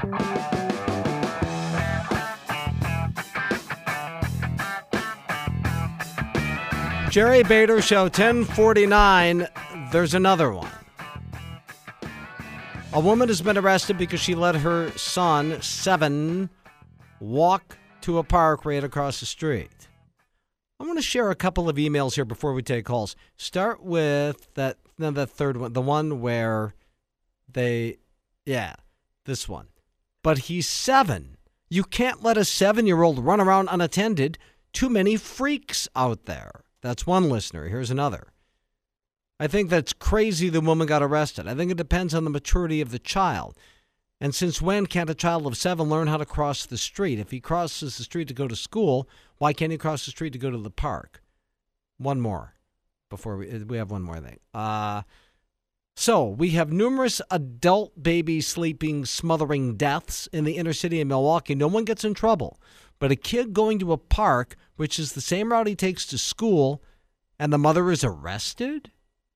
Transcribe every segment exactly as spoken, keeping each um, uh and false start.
Jerry Bader Show, ten forty-nine. There's another one. A woman has been arrested because she let her son, seven, walk to a park right across the street. I want to share a couple of emails here before we take calls. Start with that, no, the third one, the one where they, yeah, this one. But he's seven. You can't let a seven-year-old run around unattended. Too many freaks out there. That's one listener. Here's another. I think that's crazy the woman got arrested. I think it depends on the maturity of the child. And since when can't a child of seven learn how to cross the street? If he crosses the street to go to school, why can't he cross the street to go to the park? One more before we, we have one more thing. Uh, so we have numerous adult baby sleeping, smothering deaths in the inner city of Milwaukee. No one gets in trouble. But a kid going to a park, which is the same route he takes to school, and the mother is arrested?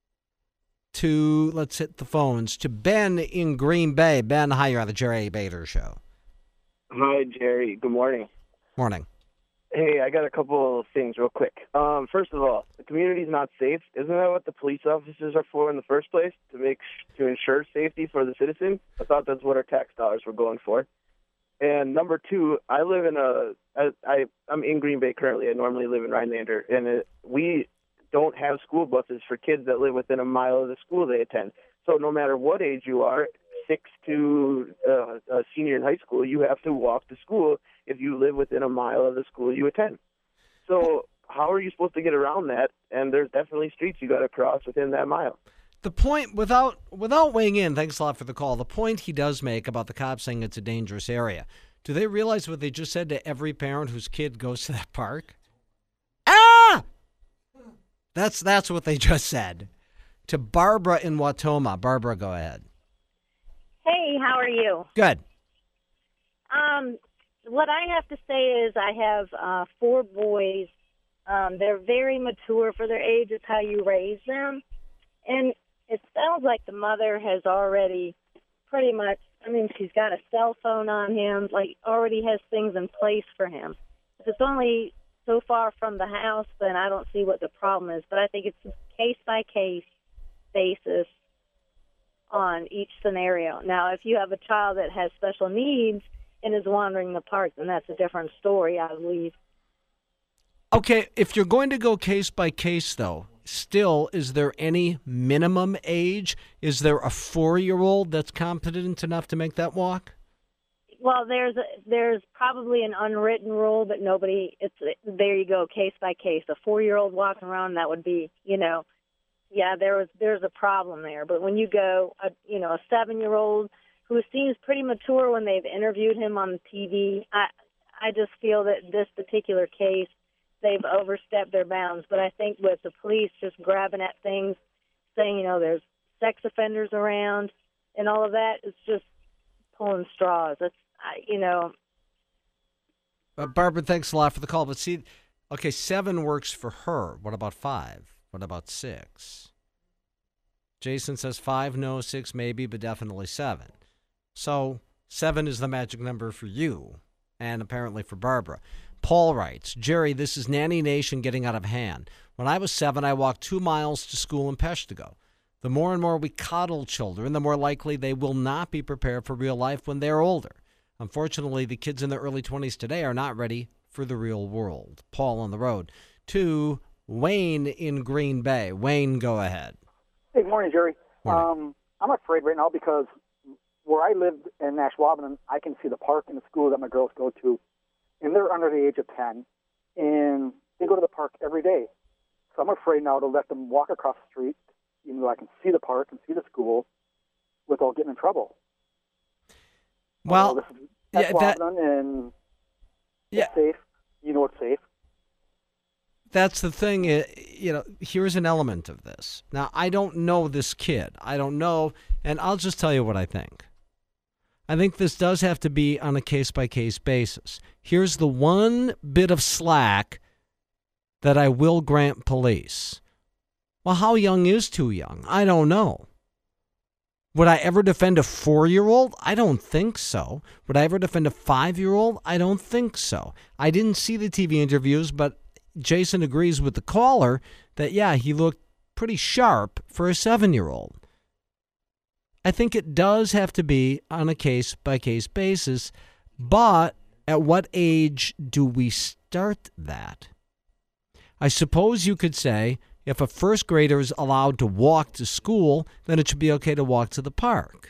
To, let's hit the phones, to Ben in Green Bay. Ben, hi, you're on the Jerry Bader Show. Hi, Jerry. Good morning. Morning. Hey, I got a couple of things real quick. Um, first of all, the community's not safe. Isn't that what the police officers are for in the first place? To make to ensure safety for the citizen? I thought that's what our tax dollars were going for. And number two, I live in a, I, I, I'm in Green Bay currently. I normally live in Rhinelander, and it, we don't have school buses for kids that live within a mile of the school they attend. So no matter what age you are, six to uh, a senior in high school, you have to walk to school if you live within a mile of the school you attend. So how are you supposed to get around that? And there's definitely streets you got to cross within that mile. The point, without without weighing in, thanks a lot for the call, the point he does make about the cops saying it's a dangerous area, do they realize what they just said to every parent whose kid goes to that park? Ah! That's that's what they just said. To Barbara in Wautoma. Barbara, go ahead. Hey, how are you? Good. Um, what I have to say is I have uh, four boys. Um, they're very mature for their age. It's how you raise them. And it sounds like the mother has already pretty much, I mean, she's got a cell phone on him, like already has things in place for him. If it's only so far from the house, then I don't see what the problem is. But I think it's a case-by-case basis on each scenario. Now, if you have a child that has special needs and is wandering the park, then that's a different story, I believe. Okay, if you're going to go case by case, though, still, is there any minimum age? Is there a four-year-old that's competent enough to make that walk? Well, there's a, there's probably an unwritten rule, but nobody. It's there. You go, case by case. A four-year-old walking around, that would be, you know, yeah, there was there's a problem there. But when you go, a, you know, a seven-year-old who seems pretty mature when they've interviewed him on T V, I I just feel that this particular case, they've overstepped their bounds. But I think with the police just grabbing at things, saying, you know, there's sex offenders around and all of that, it's just pulling straws. It's, I, you know. Uh, Barbara, thanks a lot for the call. But see, okay, seven works for her. What about five? What about six? Jason says five, no, six, maybe, but definitely seven. So seven is the magic number for you and apparently for Barbara. Paul writes, Jerry, this is Nanny Nation getting out of hand. When I was seven, I walked two miles to school in Peshtigo. The more and more we coddle children, the more likely they will not be prepared for real life when they're older. Unfortunately, the kids in their early twenties today are not ready for the real world. Paul on the road. To Wayne in Green Bay. Wayne, go ahead. Hey, morning, Jerry. Morning. Um, I'm afraid right now because where I live in Nashwabinan, I can see the park and the school that my girls go to, and they're under the age of ten, and they go to the park every day. So I'm afraid now to let them walk across the street, even though I can see the park and see the school, without getting in trouble. Well, uh, this is yeah, that, and yeah. It's safe. You know it's safe. That's the thing, you know, here's an element of this. Now, I don't know this kid. I don't know, and I'll just tell you what I think. I think this does have to be on a case-by-case basis. Here's the one bit of slack that I will grant police. Well, how young is too young? I don't know. Would I ever defend a four-year-old? I don't think so. Would I ever defend a five-year-old? I don't think so. I didn't see the T V interviews, but Jason agrees with the caller that, yeah, he looked pretty sharp for a seven-year-old. I think it does have to be on a case-by-case basis, but at what age do we start that? I suppose you could say if a first grader is allowed to walk to school, then it should be okay to walk to the park.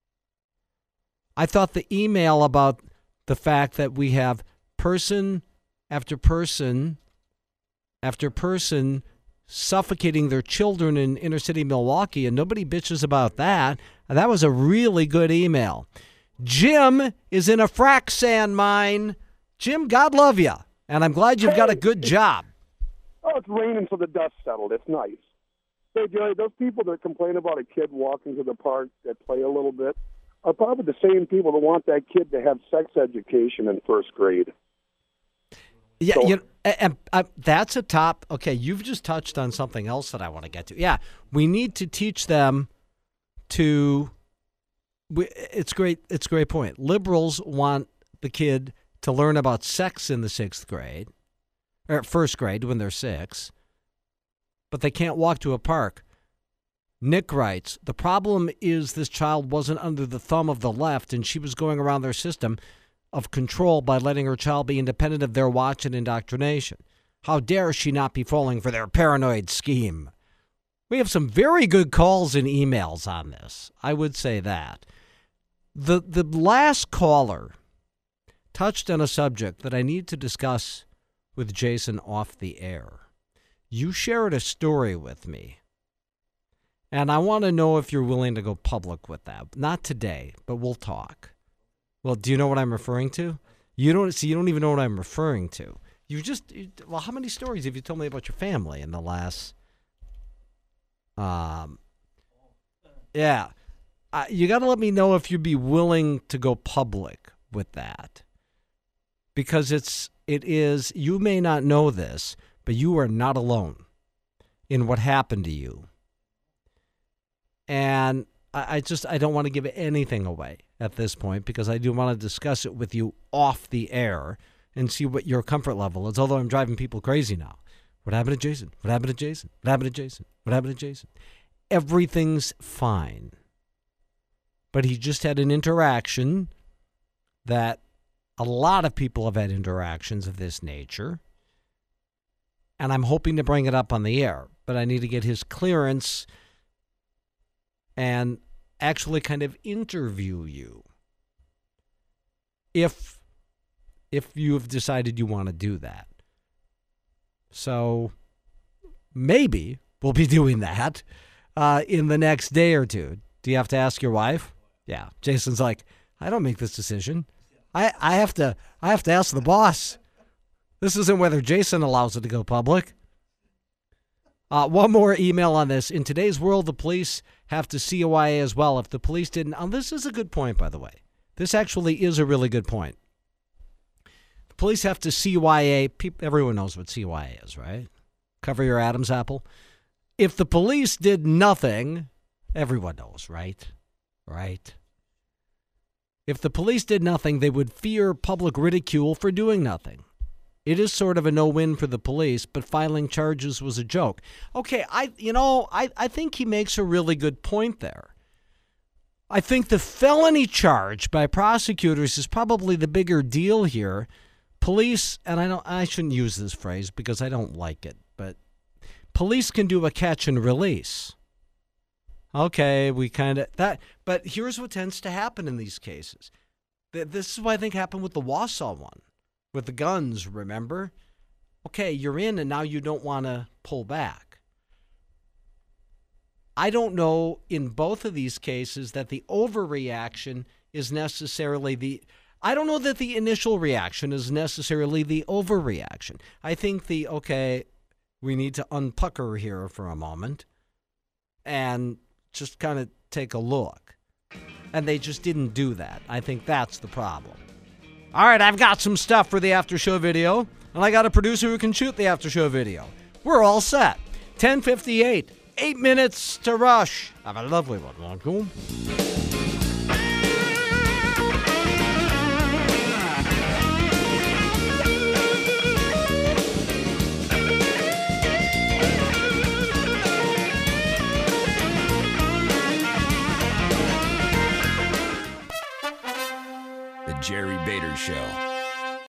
I thought the email about the fact that we have person after person after person suffocating their children in inner city Milwaukee, and nobody bitches about that. That was a really good email. Jim is in a frac sand mine. Jim, God love you, and I'm glad you've got a good job. Oh, it's raining, so the dust settled. It's nice. Hey, Jerry, those people that complain about a kid walking to the park that play a little bit are probably the same people that want that kid to have sex education in first grade. Yeah, so, you know, and, and uh, that's a top. Okay, you've just touched on something else that I want to get to. Yeah, we need to teach them to. We, it's great. It's a great point. Liberals want the kid to learn about sex in the sixth grade. Or first grade when they're six, but they can't walk to a park. Nick writes, the problem is this child wasn't under the thumb of the left, and she was going around their system of control by letting her child be independent of their watch and indoctrination. How dare she not be falling for their paranoid scheme? We have some very good calls and emails on this. I would say that. The, the last caller touched on a subject that I need to discuss with Jason off the air. You shared a story with me, and I want to know if you're willing to go public with that. Not today, but we'll talk. Well, do you know what I'm referring to? You don't see. You don't even know what I'm referring to. You just you, well, how many stories have you told me about your family in the last? Um, yeah, uh, you got to let me know if you'd be willing to go public with that, because it's. It is, you may not know this, but you are not alone in what happened to you. And I, I just, I don't want to give anything away at this point because I do want to discuss it with you off the air and see what your comfort level is, although I'm driving people crazy now. What happened to Jason? What happened to Jason? What happened to Jason? What happened to Jason? Everything's fine. But he just had an interaction that a lot of people have had interactions of this nature, and I'm hoping to bring it up on the air, but I need to get his clearance and actually kind of interview you if if you have decided you want to do that. So maybe we'll be doing that uh, in the next day or two. Do you have to ask your wife? Yeah. Jason's like, I don't make this decision. I, I have to I have to ask the boss. This isn't whether Jason allows it to go public. Uh, one more email on this. In today's world, the police have to C Y A as well. If the police didn't... Oh, this is a good point, by the way. This actually is a really good point. The police have to C Y A. People, everyone knows what C Y A is, right? Cover your Adam's apple. If the police did nothing, everyone knows, right? Right? If the police did nothing, they would fear public ridicule for doing nothing. It is sort of a no-win for the police, but filing charges was a joke. Okay, I you know, I, I think he makes a really good point there. I think the felony charge by prosecutors is probably the bigger deal here. Police, and I don't I shouldn't use this phrase because I don't like it, but police can do a catch and release. Okay, we kind of that, but here's what tends to happen in these cases. This is what I think happened with the Wausau one, with the guns, remember? Okay, you're in and now you don't want to pull back. I don't know in both of these cases that the overreaction is necessarily the, I don't know that the initial reaction is necessarily the overreaction. I think the, okay, we need to unpucker here for a moment and just kind of take a look. And they just didn't do that. I think that's the problem. All right, I've got some stuff for the after show video, and I got a producer who can shoot the after show video. We're all set. ten fifty-eight, eight minutes to Rush. Have a lovely one. Welcome. The Jerry Bader Show.